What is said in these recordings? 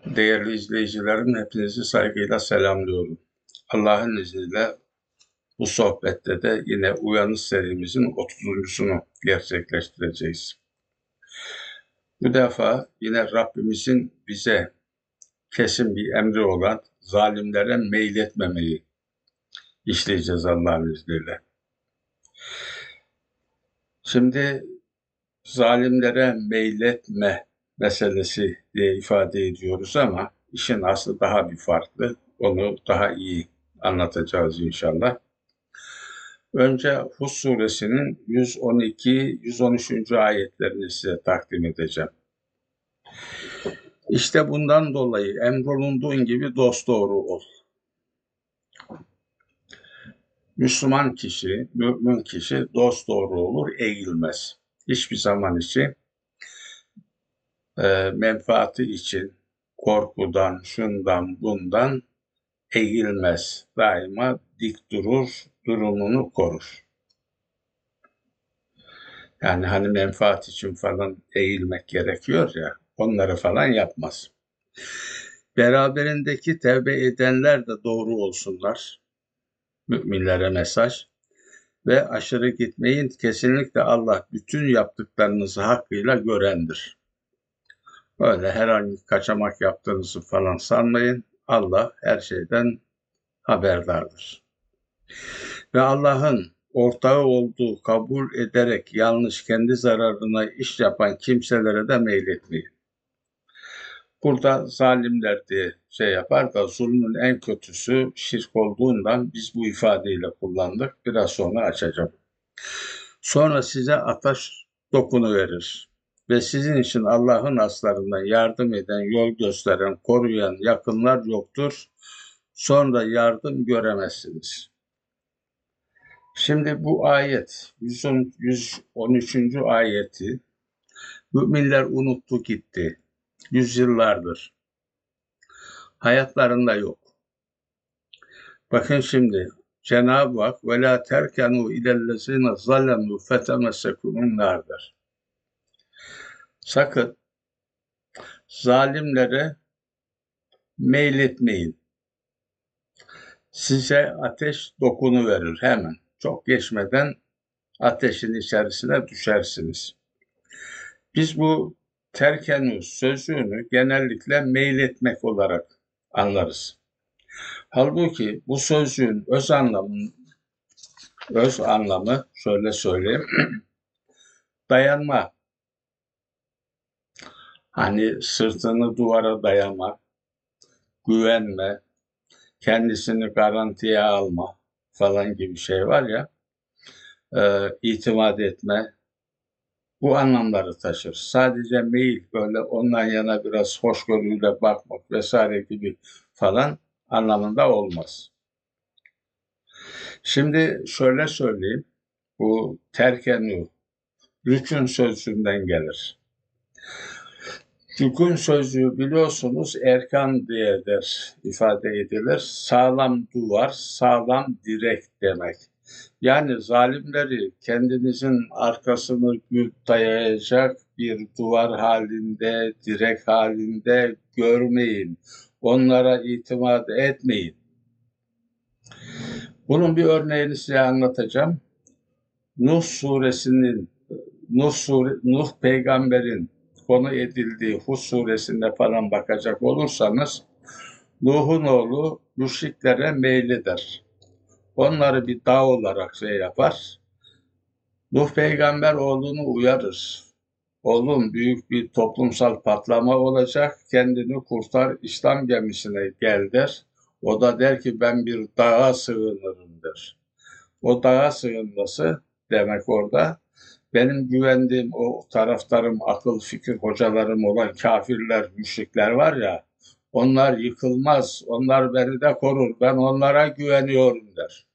Değerli izleyicilerim, hepinizi saygıyla selamlıyorum. Allah'ın izniyle bu sohbette de yine Uyanış serimizin 30.sunu gerçekleştireceğiz. Bu defa yine Rabbimizin bize kesin bir emri olan zalimlere meyletmemeyi işleyeceğiz Allah'ın izniyle. Şimdi zalimlere meyletme meselesi diye ifade ediyoruz ama işin aslı daha bir farklı. Onu daha iyi anlatacağız inşallah. Önce Hud suresinin 112-113. ayetlerini size takdim edeceğim. İşte bundan dolayı emrolunduğun gibi dosdoğru ol. Müslüman kişi, mümin kişi dosdoğru olur, eğilmez. Hiçbir zaman için menfaati için korkudan, şundan, bundan eğilmez. Daima dik durur, durumunu korur. Yani hani menfaat için falan eğilmek gerekiyor ya, onları falan yapmaz. Beraberindeki tevbe edenler de doğru olsunlar. Müminlere mesaj. Ve aşırı gitmeyin, kesinlikle Allah bütün yaptıklarınızı hakkıyla görendir. Böyle herhangi kaçamak yaptığınızı falan sanmayın. Allah her şeyden haberdardır. Ve Allah'ın ortağı olduğu kabul ederek yanlış kendi zararına iş yapan kimselere de meyletmeyin. Burada zalimler diye yapar da zulmün en kötüsü şirk olduğundan biz bu ifadeyle kullandık. Biraz sonra açacağım. Sonra size ateş dokunuverir. Ve sizin için Allah'ın aslarından yardım eden, yol gösteren, koruyan yakınlar yoktur. Sonra yardım göremezsiniz. Şimdi bu ayet, 113. ayeti müminler unuttu gitti. Yüzyıllardır. Hayatlarında yok. Bakın şimdi Cenab-ı Hak وَلَا تَرْكَنُوا اِلَى الَّذِينَ ظَلَمُوا فَتَمَسَّكُمُ النَّارِ der. Sakın zalimlere meyletmeyin. Size ateş dokunuverir hemen. Çok geçmeden ateşin içerisine düşersiniz. Biz bu terkenu sözcüğünü genellikle meyletmek olarak anlarız. Halbuki bu sözcüğün öz anlamı şöyle söyleyeyim, dayanma. Hani sırtını duvara dayama, güvenme, kendisini garantiye alma falan gibi şey var ya, itimat etme, bu anlamları taşır. Sadece meyil, böyle ondan yana biraz hoşgörüyle bakmak vesaire gibi falan anlamında olmaz. Şimdi şöyle söyleyeyim, bu terkenu, rükün sözcüğünden gelir. Rükün sözcüğü biliyorsunuz erkan diyedir, ifade edilir. Sağlam duvar, sağlam direk demek. Yani zalimleri kendinizin arkasını dayayacak bir duvar halinde, direk halinde görmeyin. Onlara itimat etmeyin. Bunun bir örneğini size anlatacağım. Nuh peygamberin konu edildiği Hud suresinde falan bakacak olursanız, Nuh'un oğlu müşriklere meylidir. Onları bir dağ olarak yapar. Nuh peygamber oğlunu uyarır. Oğlum, büyük bir toplumsal patlama olacak, kendini kurtar, İslam gemisine gel der. O da der ki ben bir dağa sığınırım der. O dağa sığınması demek orada, benim güvendiğim o taraftarım, akıl fikir hocalarım olan kafirler, müşrikler var ya, onlar yıkılmaz, onlar beni de korur, ben onlara güveniyorum der.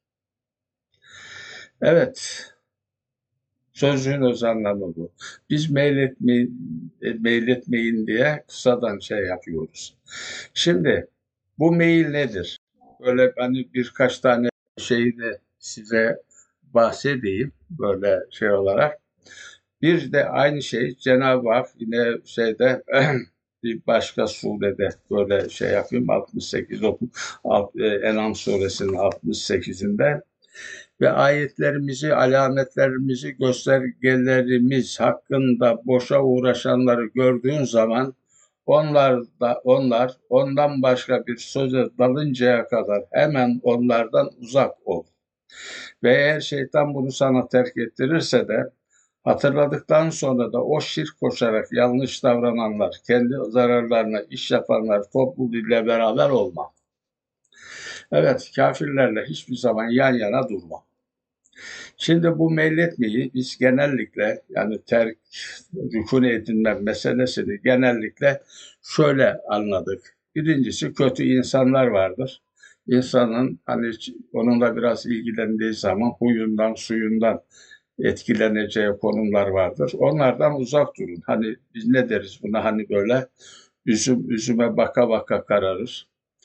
Evet, sözcüğün öz anlamı bu. Biz meyletmeyin diye kısadan yapıyoruz. Şimdi bu meyil nedir? Böyle hani birkaç tane şeyi de size bahsedeyim böyle olarak. Bir de aynı şey Cenab-ı Hak yine bir başka surede böyle şey yapayım, 68 oku, En'am suresinin 68'inde ve ayetlerimizi, alametlerimizi, göstergelerimiz hakkında boşa uğraşanları gördüğün zaman onlar ondan başka bir söze dalıncaya kadar hemen onlardan uzak ol. Ve eğer şeytan bunu sana terk ettirirse de hatırladıktan sonra da o şirk koşarak yanlış davrananlar, kendi zararlarına iş yapanlar topluluğuyla beraber olma. Evet, kafirlerle hiçbir zaman yan yana durma. Şimdi bu meyletmeyi biz genellikle yani terk, rükun edinme meselesini genellikle şöyle anladık. Birincisi kötü insanlar vardır. İnsanın hani onunla biraz ilgilendiği zaman huyundan, suyundan etkileneceği konumlar vardır. Onlardan uzak durun. Hani biz ne deriz buna, hani böyle üzüme baka baka kararır.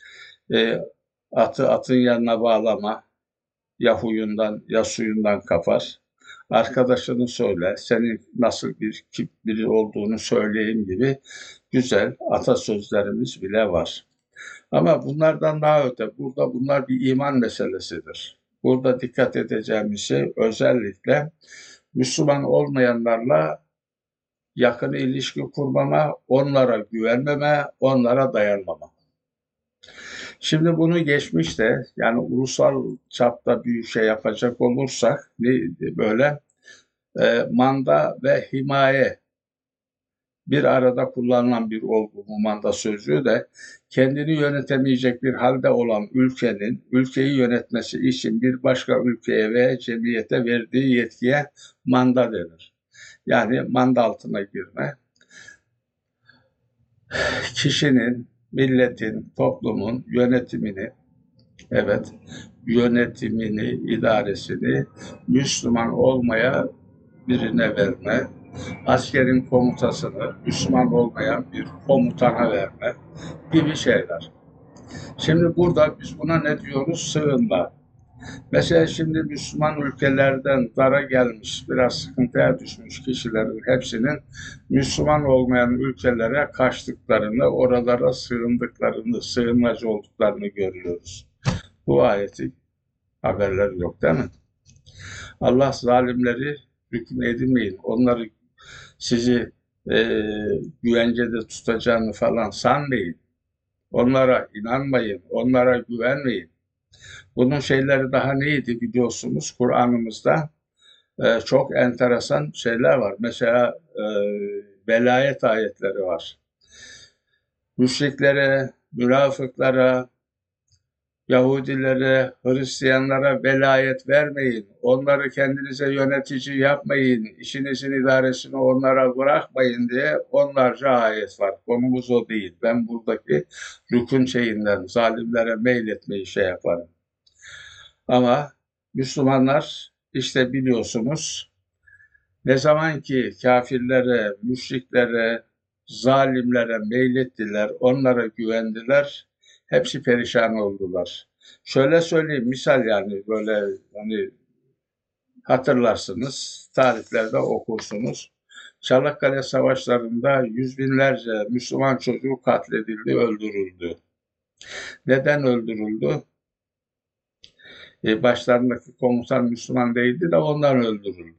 Atın yanına bağlama. Ya huyundan ya suyundan kapar. Arkadaşını söyle, senin nasıl biri olduğunu söyleyeyim gibi güzel atasözlerimiz bile var. Ama bunlardan daha öte, burada bunlar bir iman meselesidir. Burada dikkat edeceğimiz şey özellikle Müslüman olmayanlarla yakın ilişki kurmama, onlara güvenmeme, onlara dayanmama. Şimdi bunu geçmişte yani ulusal çapta bir şey yapacak olursak böyle manda ve himaye bir arada kullanılan bir olgu bu manda sözcüğü de kendini yönetemeyecek bir halde olan ülkenin ülkeyi yönetmesi için bir başka ülkeye ve cemiyete verdiği yetkiye manda denir. Yani manda altına girme. Kişinin, milletin, toplumun yönetimini, idaresini Müslüman olmaya birine verme, askerin komutasını Müslüman olmayan bir komutana verme gibi şeyler. Şimdi burada biz buna ne diyoruz? Sığınma. Mesela şimdi Müslüman ülkelerden dara gelmiş, biraz sıkıntıya düşmüş kişilerin hepsinin Müslüman olmayan ülkelere kaçtıklarını, oralara sığındıklarını, sığınmacı olduklarını görüyoruz. Bu ayeti haberler yok değil mi? Allah zalimleri hüküm edinmeyin. Onları sizi güvencede tutacağını falan sanmayın. Onlara inanmayın. Onlara güvenmeyin. Bunun şeyleri daha neydi biliyorsunuz? Kur'an'ımızda çok enteresan şeyler var. Mesela velayet ayetleri var. Müşriklere, münafıklara, Yahudilere, Hristiyanlara velayet vermeyin. Onları kendinize yönetici yapmayın. İşinizin idaresini onlara bırakmayın diye onlarca ayet var. Konumuz o değil. Ben buradaki rükün şeyinden zalimlere meyletmeyi şey yaparım. Ama Müslümanlar işte biliyorsunuz ne zaman ki kafirlere, müşriklere, zalimlere meylettiler, onlara güvendiler, hepsi perişan oldular. Şöyle söyleyeyim, misal yani böyle hani hatırlarsınız, tarihlerde okursunuz. Çanakkale Savaşları'nda yüz binlerce Müslüman çocuğu katledildi, öldürüldü. Neden öldürüldü? Başlarındaki komutan Müslüman değildi de ondan öldürüldü.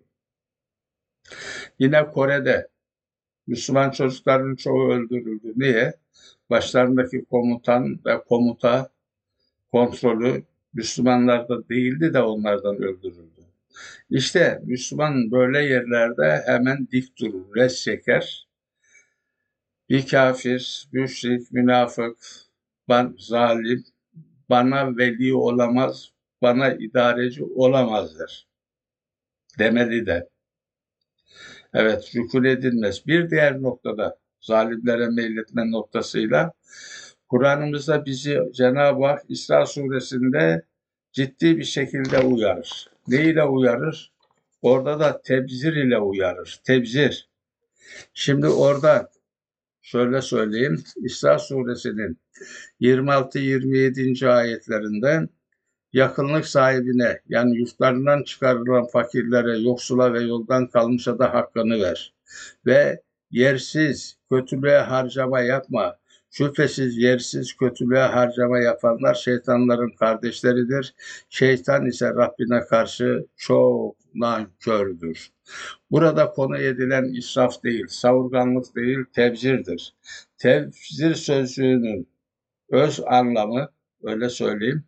Yine Kore'de Müslüman çocukların çoğu öldürüldü. Niye? Başlarındaki komutan ve komuta kontrolü Müslümanlarda değildi de onlardan öldürüldü. İşte Müslüman böyle yerlerde hemen dik durur, res çeker. Bir kafir, müşrik, münafık, zalim, bana veli olamaz, bana idareci olamazdır demeli de. Evet, rükun edilmez. Bir diğer noktada zalimlere meyletme noktasıyla Kur'an'ımızda bizi Cenab-ı Hak İsra suresinde ciddi bir şekilde uyarır. Ne ile uyarır? Orada da tebzir ile uyarır. Tebzir. Şimdi orada şöyle söyleyeyim. İsra suresinin 26-27. ayetlerinde yakınlık sahibine yani yurtlarından çıkarılan fakirlere, yoksula ve yoldan kalmışa da hakkını ver. Ve yersiz kötülüğe harcama yapma. Şüphesiz yersiz kötülüğe harcama yapanlar şeytanların kardeşleridir. Şeytan ise Rabbine karşı çok nankördür. Burada konu edilen israf değil, savurganlık değil, tebzirdir. Tebzir sözcüğünün öz anlamı, öyle söyleyeyim,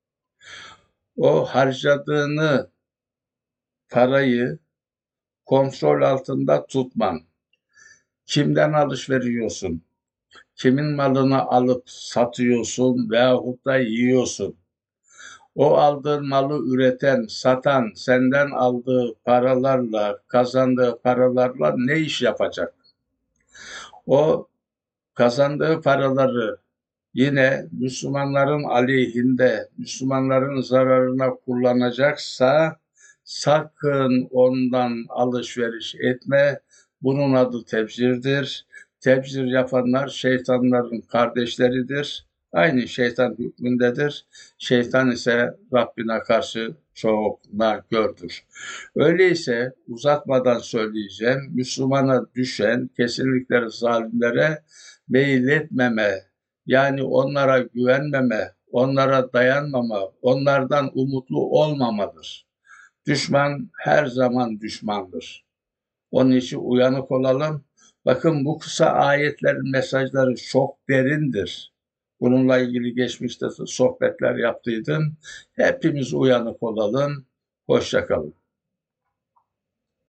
o harcadığını parayı kontrol altında tutman. Kimden alışveriyorsun? Kimin malını alıp satıyorsun veyahut da yiyorsun? O aldığın malı üreten, satan, senden aldığı paralarla, kazandığı paralarla ne iş yapacak? O kazandığı paraları yine Müslümanların aleyhinde, Müslümanların zararına kullanacaksa sakın ondan alışveriş etme. Bunun adı tebzirdir. Tebzir yapanlar şeytanların kardeşleridir. Aynı şeytan hükmündedir. Şeytan ise Rabbine karşı çok nankördür. Öyleyse uzatmadan söyleyeceğim, Müslümana düşen kesinlikle zalimlere meyletmeme, yani onlara güvenmeme, onlara dayanmama, onlardan umutlu olmamadır. Düşman her zaman düşmandır. Onun için uyanık olalım. Bakın bu kısa ayetlerin mesajları çok derindir. Bununla ilgili geçmişte sohbetler yaptıydım. Hepimiz uyanık olalım. Hoşça kalın.